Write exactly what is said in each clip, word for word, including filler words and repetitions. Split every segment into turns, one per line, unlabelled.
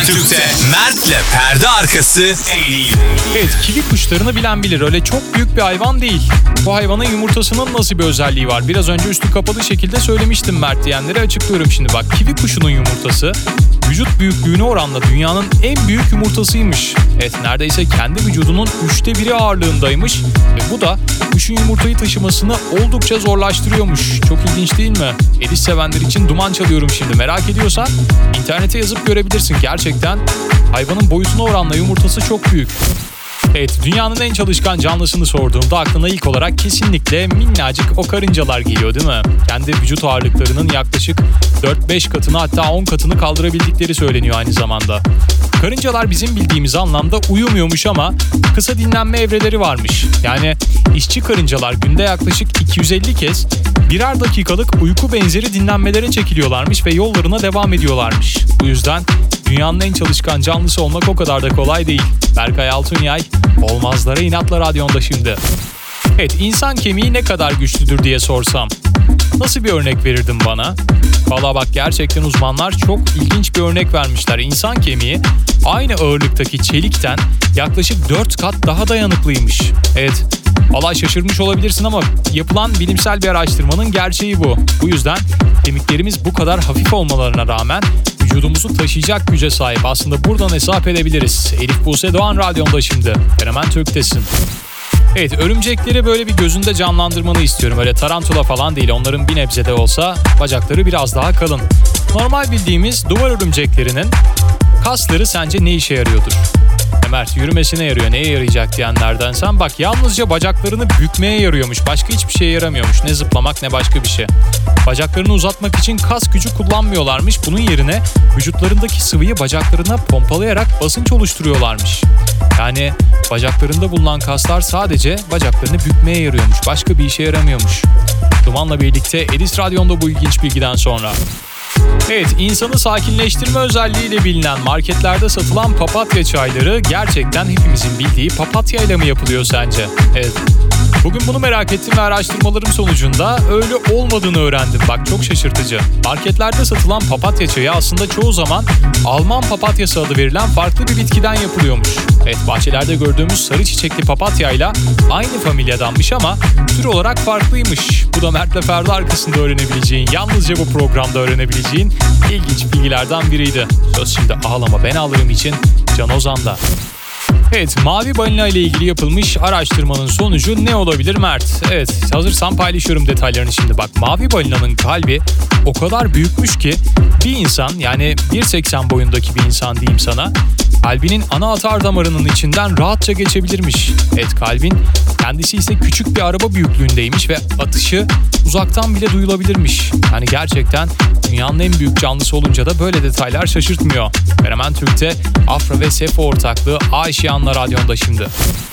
Fenomen Türk'te Mert'le perde arkası en iyi.
Evet, kivi kuşlarını bilen bilir. Öyle çok büyük bir hayvan değil. Bu hayvanın yumurtasının nasıl bir özelliği var? Biraz önce üstü kapalı şekilde söylemiştim Mert diyenlere, açıklıyorum şimdi bak. Kivi kuşunun yumurtası vücut büyüklüğüne oranla dünyanın en büyük yumurtasıymış. Evet, neredeyse kendi vücudunun üçte biri ağırlığındaymış. Ve bu da kuşun yumurtayı taşımasını oldukça zorlaştırıyormuş. Çok ilginç değil mi? Ediş sevenler için duman çalıyorum şimdi. Merak ediyorsan internete yazıp görebilirsin. Gerçekten hayvanın boyutuna oranla yumurtası çok büyük. Evet, dünyanın en çalışkan canlısını sorduğumda aklına ilk olarak kesinlikle minnacık o karıncalar geliyor değil mi? Kendi vücut ağırlıklarının yaklaşık dört beş katını, hatta on katını kaldırabildikleri söyleniyor aynı zamanda. Karıncalar bizim bildiğimiz anlamda uyumuyormuş ama kısa dinlenme evreleri varmış. Yani işçi karıncalar günde yaklaşık iki yüz elli kez birer dakikalık uyku benzeri dinlenmelere çekiliyorlarmış ve yollarına devam ediyorlarmış. Bu yüzden dünyanın en çalışkan canlısı olmak o kadar da kolay değil. Berkay Altunyay, Olmazlara İnatla Radyon'da şimdi. Evet, insan kemiği ne kadar güçlüdür diye sorsam nasıl bir örnek verirdin bana? Valla bak, gerçekten uzmanlar çok ilginç bir örnek vermişler. İnsan kemiği aynı ağırlıktaki çelikten yaklaşık dört kat daha dayanıklıymış. Evet, valla şaşırmış olabilirsin ama yapılan bilimsel bir araştırmanın gerçeği bu. Bu yüzden kemiklerimiz bu kadar hafif olmalarına rağmen vücudumuzu taşıyacak güce sahip. Aslında buradan hesap edebiliriz. Elif Buse Doğan Radyon'da şimdi. Fenomen Türk'tesin. Evet, örümcekleri böyle bir gözünde canlandırmanı istiyorum. Öyle tarantula falan değil. Onların bir nebze de olsa bacakları biraz daha kalın. Normal bildiğimiz duvar örümceklerinin kasları sence ne işe yarıyordur? Mert, yürümesine yarıyor, neye yarayacak diyenlerden sen bak, yalnızca bacaklarını bükmeye yarıyormuş. Başka hiçbir şeye yaramıyormuş. Ne zıplamak ne başka bir şey. Bacaklarını uzatmak için kas gücü kullanmıyorlarmış. Bunun yerine vücutlarındaki sıvıyı bacaklarına pompalayarak basınç oluşturuyorlarmış. Yani bacaklarında bulunan kaslar sadece bacaklarını bükmeye yarıyormuş. Başka bir işe yaramıyormuş. Duman'la birlikte Edis Radyo'nda bu ilginç bilgiden sonra. Evet, insanı sakinleştirme özelliğiyle bilinen marketlerde satılan papatya çayları gerçekten hepimizin bildiği papatyayla mı yapılıyor sence? Evet. Bugün bunu merak ettim ve araştırmalarım sonucunda öyle olmadığını öğrendim. Bak, çok şaşırtıcı. Marketlerde satılan papatya çayı aslında çoğu zaman Alman papatyası adı verilen farklı bir bitkiden yapılıyormuş. Evet, bahçelerde gördüğümüz sarı çiçekli papatyayla aynı familyadanmış ama tür olarak farklıymış. Bu da Mert'le perde arkasında öğrenebileceğin, yalnızca bu programda öğrenebileceğin ilginç bilgilerden biriydi. Söz şimdi Ağlama Ben Ağlarım için Can Ozan'da. Evet, mavi balina ile ilgili yapılmış araştırmanın sonucu ne olabilir Mert? Evet, hazırsan paylaşıyorum detaylarını şimdi. Bak, mavi balinanın kalbi o kadar büyükmüş ki bir insan, yani bir seksen boyundaki bir insan diyeyim sana, kalbinin ana atar damarının içinden rahatça geçebilirmiş. Evet, kalbin kendisi ise küçük bir araba büyüklüğündeymiş ve atışı uzaktan bile duyulabilirmiş. Yani gerçekten dünyanın en büyük canlısı olunca da böyle detaylar şaşırtmıyor. Fenomen Türk'te Afra ve Sefo ortaklığı Aşiyan'la Radyon'da şimdi.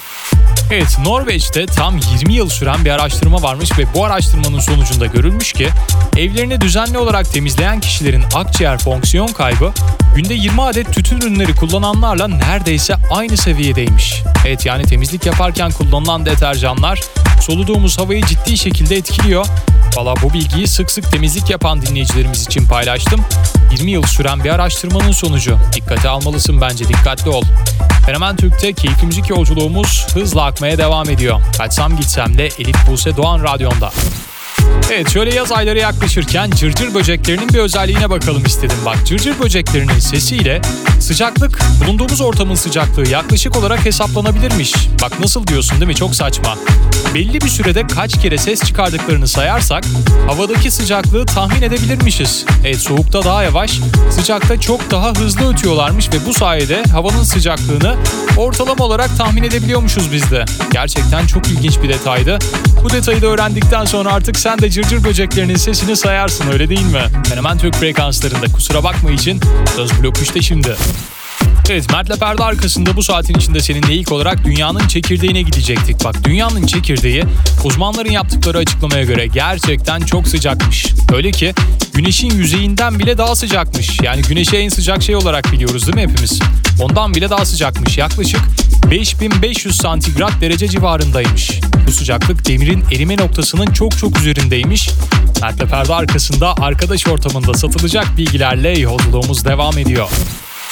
Evet, Norveç'te tam yirmi yıl süren bir araştırma varmış ve bu araştırmanın sonucunda görülmüş ki evlerini düzenli olarak temizleyen kişilerin akciğer fonksiyon kaybı günde yirmi adet tütün ürünleri kullananlarla neredeyse aynı seviyedeymiş. Evet, yani temizlik yaparken kullanılan deterjanlar soluduğumuz havayı ciddi şekilde etkiliyor. Valla bu bilgiyi sık sık temizlik yapan dinleyicilerimiz için paylaştım. yirmi yıl süren bir araştırmanın sonucu. Dikkate almalısın bence, dikkatli ol. Fenomen Türk'te keyifli müzik yolculuğumuz hızla akmaya devam ediyor. Kaçsam gitsem de Elif Buse Doğan Radyon'da. Evet, şöyle yaz ayları yaklaşırken cırcır böceklerinin bir özelliğine bakalım istedim. Bak, cırcır böceklerinin sesiyle sıcaklık, bulunduğumuz ortamın sıcaklığı yaklaşık olarak hesaplanabilirmiş. Bak, nasıl diyorsun değil mi? Çok saçma. Belli bir sürede kaç kere ses çıkardıklarını sayarsak havadaki sıcaklığı tahmin edebilirmişiz. Evet, soğukta daha yavaş, sıcakta çok daha hızlı ötüyorlarmış ve bu sayede havanın sıcaklığını ortalama olarak tahmin edebiliyormuşuz biz de. Gerçekten çok ilginç bir detaydı. Bu detayı da öğrendikten sonra artık sen de cırcır böceklerinin sesini sayarsın, öyle değil mi? Fenomen Türk frekanslarında kusura bakma için Söz Blok üçte şimdi. Evet, Mert'le perde arkasında bu saatin içinde seninle ilk olarak dünyanın çekirdeğine gidecektik. Bak, dünyanın çekirdeği uzmanların yaptıkları açıklamaya göre gerçekten çok sıcakmış. Öyle ki güneşin yüzeyinden bile daha sıcakmış. Yani güneşi en sıcak şey olarak biliyoruz değil mi hepimiz? Ondan bile daha sıcakmış. Yaklaşık beş bin beş yüz santigrat derece civarındaymış. Bu sıcaklık demirin erime noktasının çok çok üzerindeymiş. Mert'le perde arkasında arkadaş ortamında satılacak bilgilerle yolculuğumuz devam ediyor.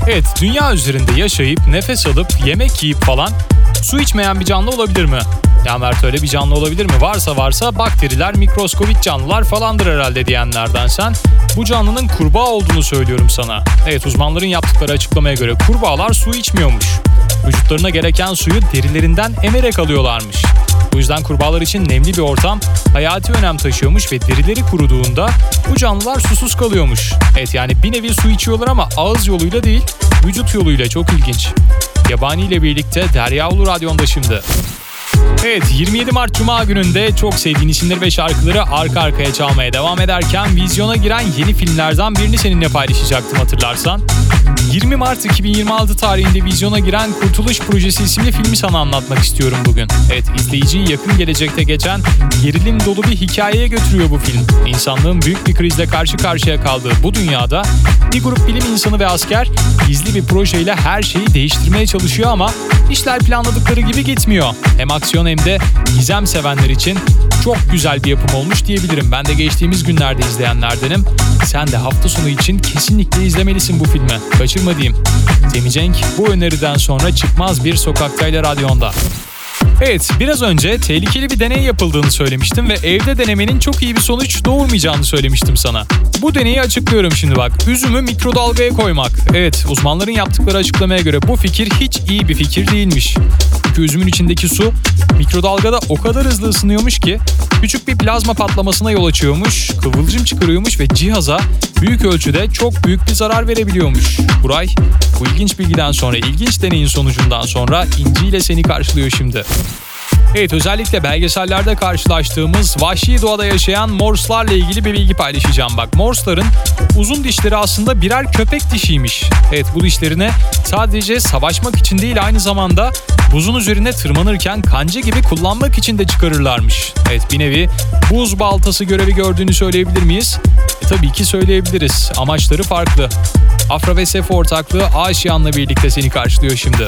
Evet, dünya üzerinde yaşayıp, nefes alıp, yemek yiyip falan su içmeyen bir canlı olabilir mi? Ya Mert, öyle bir canlı olabilir mi? Varsa varsa bakteriler, mikroskobik canlılar falandır herhalde diyenlerden sen. Bu canlının kurbağa olduğunu söylüyorum sana. Evet, uzmanların yaptıkları açıklamaya göre kurbağalar su içmiyormuş. Vücutlarına gereken suyu derilerinden emerek alıyorlarmış. Bu yüzden kurbağalar için nemli bir ortam hayati önem taşıyormuş ve derileri kuruduğunda bu canlılar susuz kalıyormuş. Evet, yani bir nevi su içiyorlar ama ağız yoluyla değil, vücut yoluyla. Çok ilginç. Yabani ile birlikte Derya Ulu Radyo'nda şimdi. Evet, yirmi yedi Mart Cuma gününde çok sevdiğin isimleri ve şarkıları arka arkaya çalmaya devam ederken vizyona giren yeni filmlerden birini seninle paylaşacaktım, hatırlarsan. yirmi Mart iki bin yirmi altı tarihinde vizyona giren Kurtuluş Projesi isimli filmi sana anlatmak istiyorum bugün. Evet, izleyiciyi yakın gelecekte geçen gerilim dolu bir hikayeye götürüyor bu film. İnsanlığın büyük bir krizle karşı karşıya kaldığı bu dünyada bir grup bilim insanı ve asker gizli bir projeyle her şeyi değiştirmeye çalışıyor ama işler planladıkları gibi gitmiyor. Hem aksiyon hem de gizem sevenler için çok güzel bir yapım olmuş diyebilirim. Ben de geçtiğimiz günlerde izleyenlerdenim. Sen de hafta sonu için kesinlikle izlemelisin bu filmi. Kaçırma diyeyim. Semih Cenk bu öneriden sonra çıkmaz bir sokaktayla radyonda. Evet, biraz önce tehlikeli bir deney yapıldığını söylemiştim ve evde denemenin çok iyi bir sonuç doğurmayacağını söylemiştim sana. Bu deneyi açıklıyorum şimdi bak. Üzümü mikrodalgaya koymak. Evet, uzmanların yaptıkları açıklamaya göre bu fikir hiç iyi bir fikir değilmiş. Çünkü üzümün içindeki su mikrodalgada o kadar hızlı ısınıyormuş ki küçük bir plazma patlamasına yol açıyormuş, kıvılcım çıkarıyormuş ve cihaza büyük ölçüde çok büyük bir zarar verebiliyormuş. Buray, bu ilginç bilgiden sonra, ilginç deneyin sonucundan sonra İnci ile seni karşılıyor şimdi. Evet, özellikle belgesellerde karşılaştığımız vahşi doğada yaşayan morslarla ilgili bir bilgi paylaşacağım bak. Morsların uzun dişleri aslında birer köpek dişiymiş. Evet, bu dişlerini sadece savaşmak için değil, aynı zamanda buzun üzerine tırmanırken kanca gibi kullanmak için de çıkarırlarmış. Evet, bir nevi buz baltası görevi gördüğünü söyleyebilir miyiz? E, tabii ki söyleyebiliriz. Amaçları farklı. Afra ve Sefo ortaklığı Aşiyan'la birlikte seni karşılıyor şimdi.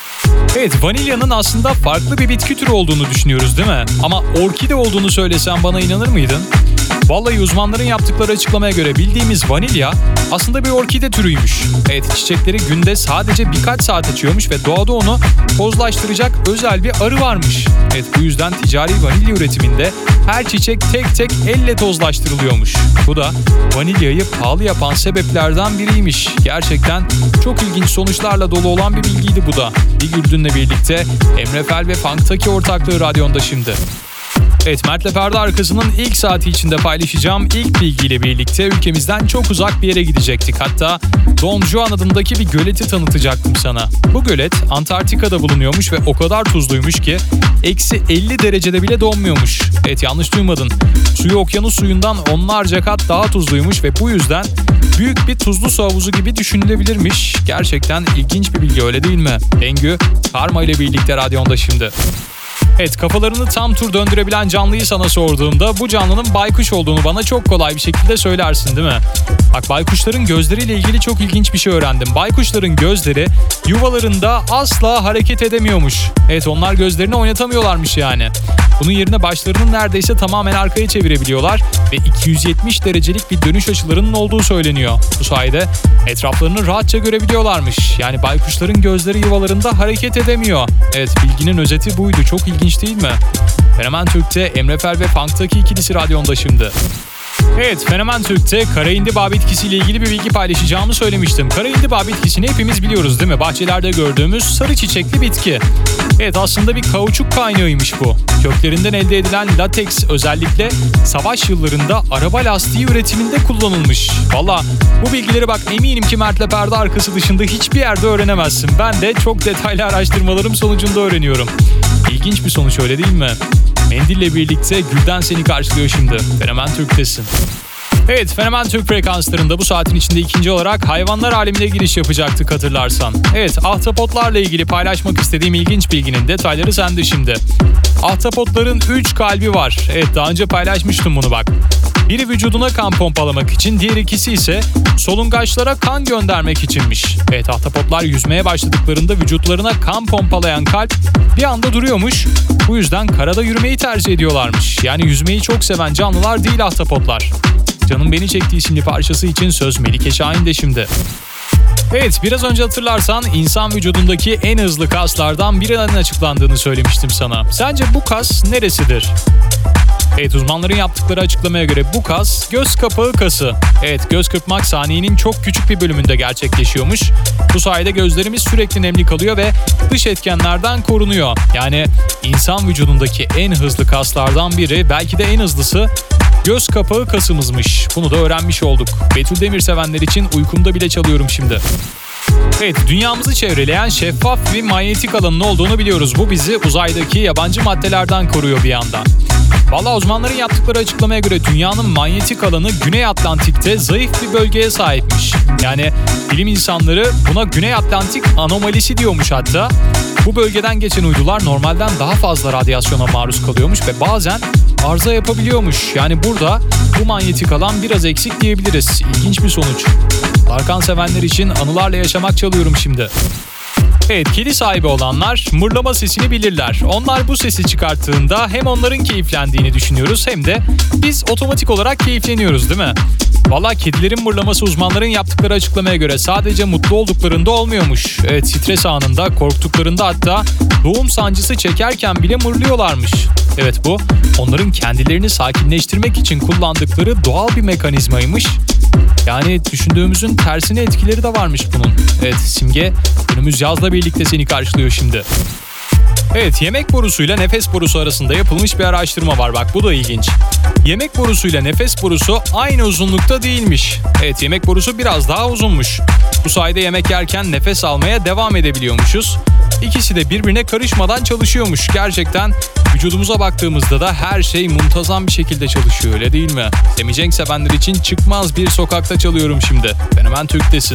Evet, vanilyanın aslında farklı bir bitki türü olduğunu düşünüyoruz değil mi? Ama orkide olduğunu söylesem bana inanır mıydın? Vallahi uzmanların yaptıkları açıklamaya göre bildiğimiz vanilya aslında bir orkide türüymüş. Evet, çiçekleri günde sadece birkaç saat açıyormuş ve doğada onu tozlaştıracak özel bir arı varmış. Evet, bu yüzden ticari vanilya üretiminde her çiçek tek tek elle tozlaştırılıyormuş. Bu da vanilyayı pahalı yapan sebeplerden biriymiş. Gerçekten çok ilginç sonuçlarla dolu olan bir bilgiydi bu da. Bir Güldün'le birlikte Emre Fel ve Funktaki ortaklığı radyonda şimdi. Evet, Mert'le Perde Arkası'nın ilk saati içinde paylaşacağım ilk bilgiyle birlikte ülkemizden çok uzak bir yere gidecektik. Hatta Don Juan adındaki bir göleti tanıtacaktım sana. Bu gölet Antarktika'da bulunuyormuş ve o kadar tuzluymuş ki eksi elli derecede bile donmuyormuş. Evet, yanlış duymadın. Suyu okyanus suyundan onlarca kat daha tuzluymuş ve bu yüzden büyük bir tuzlu su havuzu gibi düşünülebilirmiş. Gerçekten ilginç bir bilgi, öyle değil mi? Bengü, Karma ile birlikte radyonda şimdi. Evet, kafalarını tam tur döndürebilen canlıyı sana sorduğumda bu canlının baykuş olduğunu bana çok kolay bir şekilde söylersin değil mi? Bak, baykuşların gözleriyle ilgili çok ilginç bir şey öğrendim. Baykuşların gözleri yuvalarında asla hareket edemiyormuş. Evet, onlar gözlerini oynatamıyorlarmış yani. Bunun yerine başlarını neredeyse tamamen arkaya çevirebiliyorlar ve iki yüz yetmiş derecelik bir dönüş açılarının olduğu söyleniyor. Bu sayede etraflarını rahatça görebiliyorlarmış. Yani baykuşların gözleri yuvalarında hareket edemiyor. Evet, bilginin özeti buydu. Çok ilginç değil mi? Fenomen Türk'te Emre Fel ve Funktaki ikilisi radyonda şimdi. Evet, Fenomen Türk'te kara indiba bitkisiyle ilgili bir bilgi paylaşacağımı söylemiştim. Kara indiba bitkisini hepimiz biliyoruz değil mi? Bahçelerde gördüğümüz sarı çiçekli bitki. Evet, aslında bir kauçuk kaynağıymış bu. Köklerinden elde edilen lateks özellikle savaş yıllarında araba lastiği üretiminde kullanılmış. Valla bu bilgileri bak eminim ki Mert'le Perde Arkası dışında hiçbir yerde öğrenemezsin. Ben de çok detaylı araştırmalarım sonucunda öğreniyorum. İlginç bir sonuç, öyle değil mi? Mendil'le birlikte Gülden seni karşılıyor şimdi. Fenomen Türk'tesin. Evet, Fenomen Türk frekanslarında bu saatin içinde ikinci olarak hayvanlar alemine giriş yapacaktık hatırlarsan. Evet, ahtapotlarla ilgili paylaşmak istediğim ilginç bilginin detayları sende şimdi. Ahtapotların üç kalbi var. Evet, daha önce paylaşmıştım bunu bak. Biri vücuduna kan pompalamak için, diğer ikisi ise solungaçlara kan göndermek içinmiş. Evet, ahtapotlar yüzmeye başladıklarında vücutlarına kan pompalayan kalp bir anda duruyormuş. Bu yüzden karada yürümeyi tercih ediyorlarmış. Yani yüzmeyi çok seven canlılar değil ahtapotlar. Canım Beni Çekti isimli parçası için söz Melike Şahin'de şimdi. Evet, biraz önce hatırlarsan insan vücudundaki en hızlı kaslardan birinin açıklandığını söylemiştim sana. Sence bu kas neresidir? Evet, uzmanların yaptıkları açıklamaya göre bu kas göz kapağı kası. Evet, göz kırpmak saniyenin çok küçük bir bölümünde gerçekleşiyormuş. Bu sayede gözlerimiz sürekli nemli kalıyor ve dış etkenlerden korunuyor. Yani insan vücudundaki en hızlı kaslardan biri, belki de en hızlısı göz kapağı kasımızmış. Bunu da öğrenmiş olduk. Betül Demir sevenler için uykumda bile çalıyorum şimdi. Evet, dünyamızı çevreleyen şeffaf bir manyetik alanın olduğunu biliyoruz. Bu bizi uzaydaki yabancı maddelerden koruyor bir yandan. Vallahi uzmanların yaptıkları açıklamaya göre dünyanın manyetik alanı Güney Atlantik'te zayıf bir bölgeye sahipmiş. Yani bilim insanları buna Güney Atlantik anomalisi diyormuş hatta. Bu bölgeden geçen uydular normalden daha fazla radyasyona maruz kalıyormuş ve bazen arıza yapabiliyormuş. Yani burada bu manyetik alan biraz eksik diyebiliriz. İlginç bir sonuç. Tarkan sevenler için anılarla yaşamak çalıyorum şimdi. Evet, kedi sahibi olanlar mırlama sesini bilirler. Onlar bu sesi çıkarttığında hem onların keyiflendiğini düşünüyoruz hem de biz otomatik olarak keyifleniyoruz, değil mi? Valla kedilerin mırlaması uzmanların yaptıkları açıklamaya göre sadece mutlu olduklarında olmuyormuş. Evet, stres anında, korktuklarında, hatta doğum sancısı çekerken bile mırlıyorlarmış. Evet, bu onların kendilerini sakinleştirmek için kullandıkları doğal bir mekanizmaymış. Yani düşündüğümüzün tersine etkileri de varmış bunun. Evet, Simge önümüz yazla birlikte seni karşılıyor şimdi. Evet, yemek borusuyla nefes borusu arasında yapılmış bir araştırma var, bak bu da ilginç. Yemek borusuyla nefes borusu aynı uzunlukta değilmiş. Evet, yemek borusu biraz daha uzunmuş. Bu sayede yemek yerken nefes almaya devam edebiliyormuşuz. İkisi de birbirine karışmadan çalışıyormuş. Gerçekten vücudumuza baktığımızda da her şey muntazam bir şekilde çalışıyor, öyle değil mi? Semih Cenk sevenler için çıkmaz bir sokakta çalıyorum şimdi. Fenomen Türk'tesin.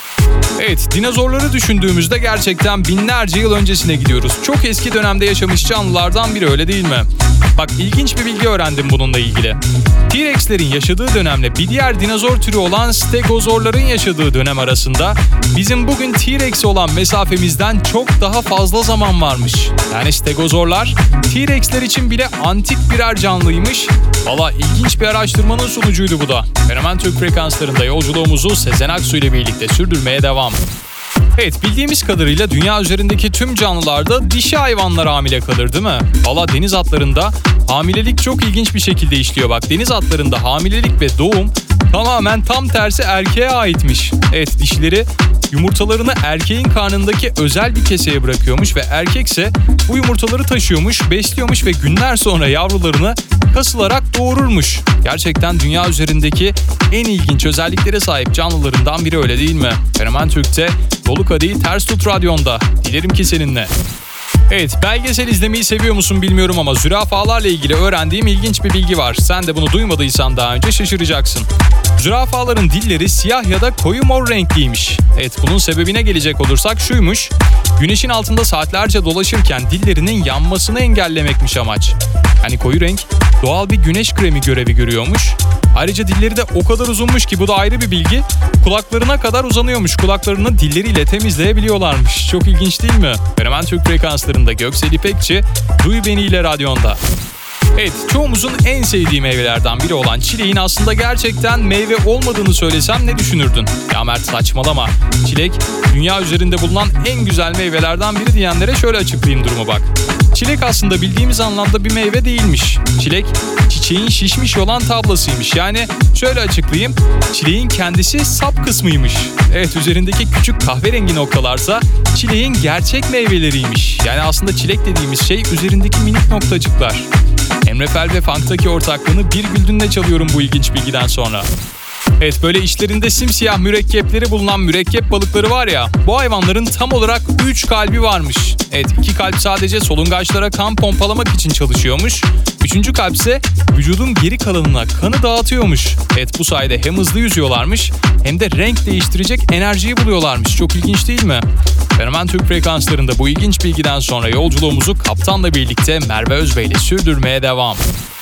Evet, dinozorları düşündüğümüzde gerçekten binlerce yıl öncesine gidiyoruz. Çok eski dönemde yaşamış canlılardan biri, öyle değil mi? Bak, ilginç bir bilgi öğrendim bununla ilgili. T-Rex'lerin yaşadığı dönemle bir diğer dinozor türü olan stegozorların yaşadığı dönem arasında bizim bugün T-Rex'e olan mesafemizden çok daha fazla zaman varmış. Yani stegozorlar T-Rex'ler için bile antik birer canlıymış. Valla ilginç bir araştırmanın sonucuydu bu da. Fenomen Türk frekanslarında yolculuğumuzu Sezen Aksu ile birlikte sürdürmeye devam. Evet, bildiğimiz kadarıyla dünya üzerindeki tüm canlılarda dişi hayvanlar hamile kalır, değil mi? Valla deniz atlarında hamilelik çok ilginç bir şekilde işliyor bak. Deniz atlarında hamilelik ve doğum tamamen tam tersi erkeğe aitmiş. Evet, dişileri yumurtalarını erkeğin karnındaki özel bir keseye bırakıyormuş ve erkekse bu yumurtaları taşıyormuş, besliyormuş ve günler sonra yavrularını kasılarak doğururmuş. Gerçekten dünya üzerindeki en ilginç özelliklere sahip canlılarından biri, öyle değil mi? Fenomen Türk'te Dolu Kadehi Ters Tut Radyon'da. Dilerim ki seninle. Evet, belgesel izlemeyi seviyor musun bilmiyorum ama zürafalarla ilgili öğrendiğim ilginç bir bilgi var. Sen de bunu duymadıysan daha önce şaşıracaksın. Zürafaların dilleri siyah ya da koyu mor renkliymiş. Evet, bunun sebebine gelecek olursak şuymuş. Güneşin altında saatlerce dolaşırken dillerinin yanmasını engellemekmiş amaç. Yani koyu renk doğal bir güneş kremi görevi görüyormuş. Ayrıca dilleri de o kadar uzunmuş ki bu da ayrı bir bilgi. Kulaklarına kadar uzanıyormuş. Kulaklarını dilleriyle temizleyebiliyorlarmış. Çok ilginç değil mi? Fenomen Türk frekanslarında Göksel İpekçi, Duy Beni ile radyonda. Evet, çoğumuzun en sevdiği meyvelerden biri olan çileğin aslında gerçekten meyve olmadığını söylesem ne düşünürdün? Ya Mert, saçmalama. Çilek, dünya üzerinde bulunan en güzel meyvelerden biri diyenlere şöyle açıklayayım durumu bak. Çilek aslında bildiğimiz anlamda bir meyve değilmiş. Çilek, çiçeğin şişmiş olan tablasıymış. Yani şöyle açıklayayım, çileğin kendisi sap kısmıymış. Evet, üzerindeki küçük kahverengi noktalarsa çileğin gerçek meyveleriymiş. Yani aslında çilek dediğimiz şey üzerindeki minik noktacıklar. Emre Fel ve Funk'taki ortaklığını bir güldünle çalıyorum bu ilginç bilgiden sonra. Evet, böyle içlerinde simsiyah mürekkepleri bulunan mürekkep balıkları var ya, bu hayvanların tam olarak üç kalbi varmış. Evet, iki kalp sadece solungaçlara kan pompalamak için çalışıyormuş. Üçüncü kalp ise vücudun geri kalanına kanı dağıtıyormuş. Evet, bu sayede hem hızlı yüzüyorlarmış hem de renk değiştirecek enerjiyi buluyorlarmış. Çok ilginç değil mi? Fenomen Türk frekanslarında bu ilginç bilgiden sonra yolculuğumuzu kaptanla birlikte Merve Özbey ile sürdürmeye devam.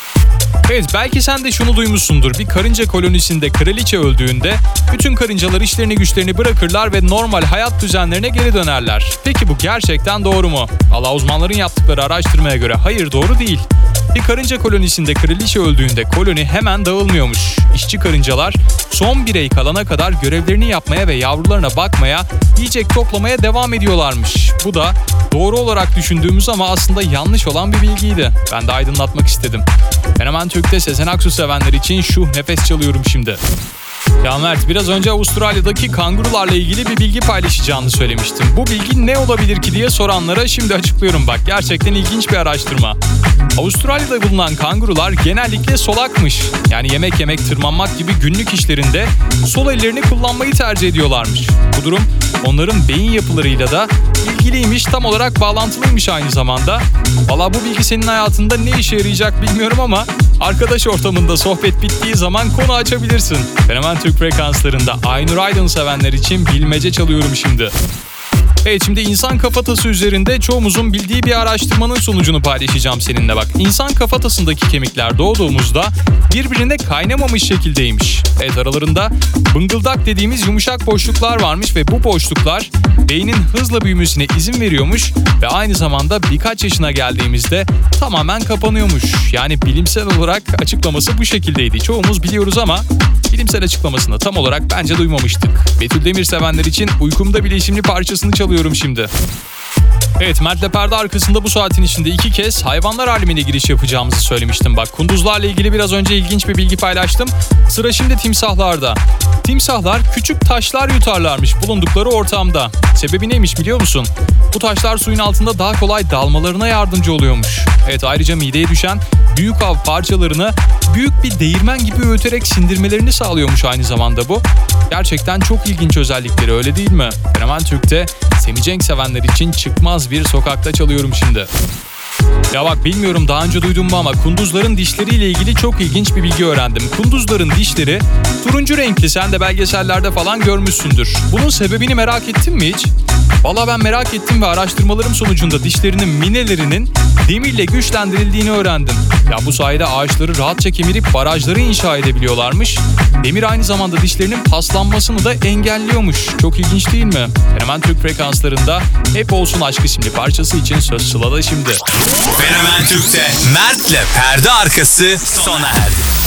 Evet, belki sen de şunu duymuşsundur. Bir karınca kolonisinde kraliçe öldüğünde bütün karıncalar işlerini güçlerini bırakırlar ve normal hayat düzenlerine geri dönerler. Peki bu gerçekten doğru mu? Valla uzmanların yaptıkları araştırmaya göre hayır, doğru değil. Bir karınca kolonisinde kraliçe öldüğünde koloni hemen dağılmıyormuş. İşçi karıncalar son birey kalana kadar görevlerini yapmaya ve yavrularına bakmaya, yiyecek toplamaya devam ediyorlarmış. Bu da doğru olarak düşündüğümüz ama aslında yanlış olan bir bilgiydi. Ben de aydınlatmak istedim. Fenomen Türk'te Sezen Aksu sevenler için şu nefes çalıyorum şimdi. Ya Mert, biraz önce Avustralya'daki kangurularla ilgili bir bilgi paylaşacağını söylemiştim. Bu bilgi ne olabilir ki diye soranlara şimdi açıklıyorum bak. Gerçekten ilginç bir araştırma. Avustralya'da bulunan kangurular genellikle solakmış. Yani yemek yemek, tırmanmak gibi günlük işlerinde sol ellerini kullanmayı tercih ediyorlarmış. Bu durum onların beyin yapılarıyla da ilgiliymiş, tam olarak bağlantılıymış aynı zamanda. Valla bu bilgi senin hayatında ne işe yarayacak bilmiyorum ama arkadaş ortamında sohbet bittiği zaman konu açabilirsin. Fenomen Türk frekanslarında Aynur Aydın sevenler için bilmece çalıyorum şimdi. Evet, şimdi insan kafatası üzerinde çoğumuzun bildiği bir araştırmanın sonucunu paylaşacağım seninle bak. İnsan kafatasındaki kemikler doğduğumuzda birbirine kaynamamış şekildeymiş. Evet, aralarında bıngıldak dediğimiz yumuşak boşluklar varmış ve bu boşluklar beynin hızla büyümesine izin veriyormuş ve aynı zamanda birkaç yaşına geldiğimizde tamamen kapanıyormuş. Yani bilimsel olarak açıklaması bu şekildeydi. Çoğumuz biliyoruz ama bilimsel açıklamasını tam olarak bence duymamıştık. Betül Demir sevenler için Uykumda Bileşimli parçasını çalıyorum şimdi. Evet, Mert'le perde arkasında bu saatin içinde iki kez hayvanlar alemine giriş yapacağımızı söylemiştim. Bak, kunduzlarla ilgili biraz önce ilginç bir bilgi paylaştım. Sıra şimdi timsahlarda. Timsahlar küçük taşlar yutarlarmış bulundukları ortamda. Sebebi neymiş biliyor musun? Bu taşlar suyun altında daha kolay dalmalarına yardımcı oluyormuş. Evet, ayrıca mideye düşen büyük av parçalarını büyük bir değirmen gibi öğüterek sindirmelerini sağlıyormuş aynı zamanda bu. Gerçekten çok ilginç özellikleri, öyle değil mi? Fenomen Türk'te Semih Cenk sevenler için çıkmaz bir sokakta çalıyorum şimdi. Ya bak, bilmiyorum daha önce duydun mu ama kunduzların dişleriyle ilgili çok ilginç bir bilgi öğrendim. Kunduzların dişleri turuncu renkli, sen de belgesellerde falan görmüşsündür. Bunun sebebini merak ettin mi hiç? Valla ben merak ettim ve araştırmalarım sonucunda dişlerinin minelerinin demirle güçlendirildiğini öğrendim. Ya bu sayede ağaçları rahatça kemirip barajları inşa edebiliyorlarmış. Demir aynı zamanda dişlerinin paslanmasını da engelliyormuş. Çok ilginç değil mi? Fenomen Türk frekanslarında Hep Olsun Aşk isimli parçası için söz Sıla'da şimdi.
Fenomen Türk'te Mert'le perde arkası sona erdi.